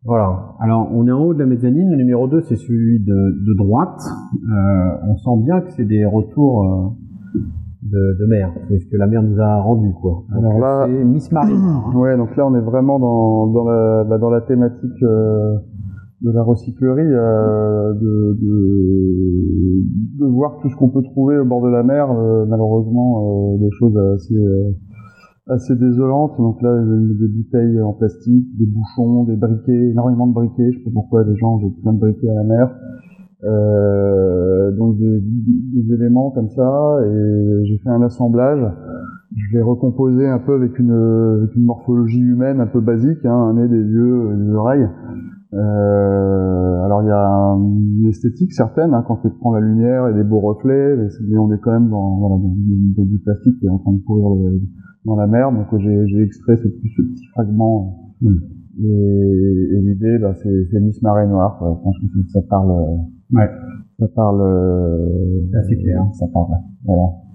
Voilà. Alors, on est en haut de la mezzanine. Le numéro 2, c'est celui de droite. On sent bien que c'est des retours de mer. C'est ce que la mer nous a rendu, quoi. Donc, alors là, c'est Miss Marine. Hein. Ouais, donc là, on est vraiment dans la thématique de la recyclerie, de voir tout ce qu'on peut trouver au bord de la mer. Malheureusement, des choses assez désolantes. Donc là, des bouteilles en plastique, des bouchons, des briquets, énormément de briquets. Je sais pas pourquoi les gens jettent plein de briquets à la mer. Donc des éléments comme ça, et j'ai fait un assemblage. Je l'ai recomposé un peu avec une morphologie humaine un peu basique, hein, un nez, des yeux, des oreilles. Alors il y a une esthétique certaine, hein, quand il prend la lumière et des beaux reflets, mais on est quand même dans du plastique qui est en train de pourrir dans la mer. Donc j'ai extrait ce petit fragment. Et l'idée, c'est Miss Marée Noire. Je pense que ça parle. Ouais. Ça parle. C'est assez clair. Ça parle. Voilà.